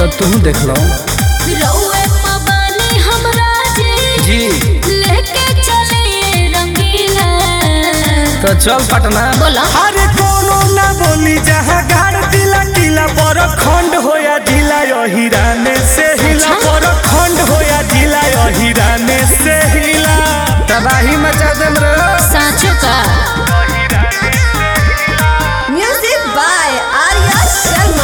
तो तुम देख लो रउए पबानी हमरा जी लेके चले रंगीला। तो चल पटना बोला अरे कोनो ना बोली जहाँ गाड़ दिला किला पर खंड होया जिला हिराने से हिला पर खंड होया जिला हिराने से हिला तबाही मचा देम रे साँचो का म्यूजिक बाय आर्या शर्मा।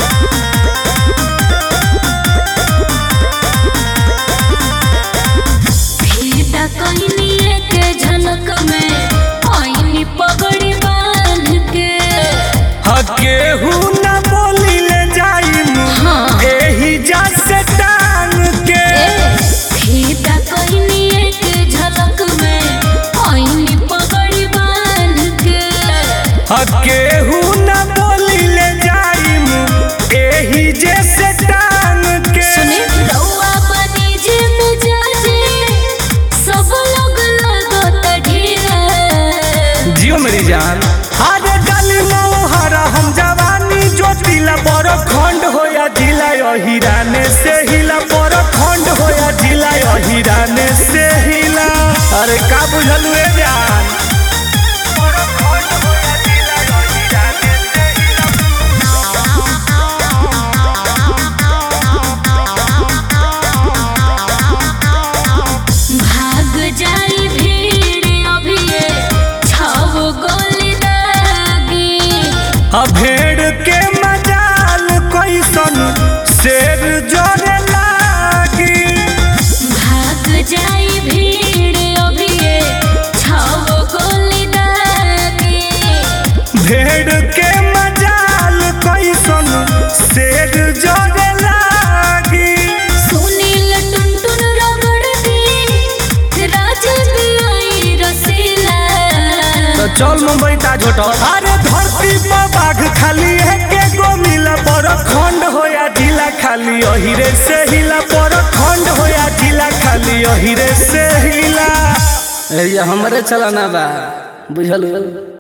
फीता कइनी के झलक में आईनी पगड़ी बांध के। केहू ना बोली ले जाई हाँ। एही जा से टांग के फीता कइनी के झलक में आईनी पगड़ी बांध के। केहू ना बोली ले जाई एही जे से टांग के सुने रउआ बनी जे मिजाजे सब लोग लगत ढीला। जियो मेरी जान अरे गली मोहरा हम जवानी ज्योतिला पर खंड होया जिला हिराने से हिला पर खंड होया जिला हिराने से हिला अरे का बुझलू ए जान भाग जाई भीड़ अभिये छाव गोली दागी। भेड़ के मजाल कैसन शेर जोरे लागी भाग जाई भीड़ अभिये छाव गोली दागी। भेड़ के मजाल कैसन शेर जोरे लागी सुनील टुनटुन रगड़ दी राज दियाई रसीला। तो चल मुंबई ताज होटल अरे धरती पर बाघ खाली है के गो मिला पर खंड होया जिला खाली हिरे से हिला पर खंड होया जिला खाली हिरे से हिला एरिया हमरे चलाना बा बुझलू।